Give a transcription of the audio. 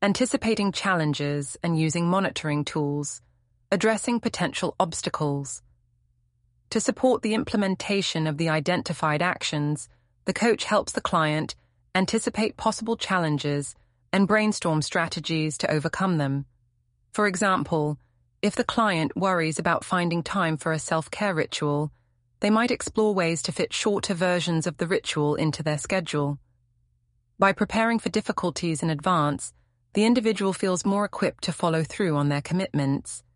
anticipating challenges and using monitoring tools, addressing potential obstacles. To support the implementation of the identified actions, the coach helps the client anticipate possible challenges and brainstorm strategies to overcome them. For example, if the client worries about finding time for a self-care ritual, they might explore ways to fit shorter versions of the ritual into their schedule. By preparing for difficulties in advance, the individual feels more equipped to follow through on their commitments.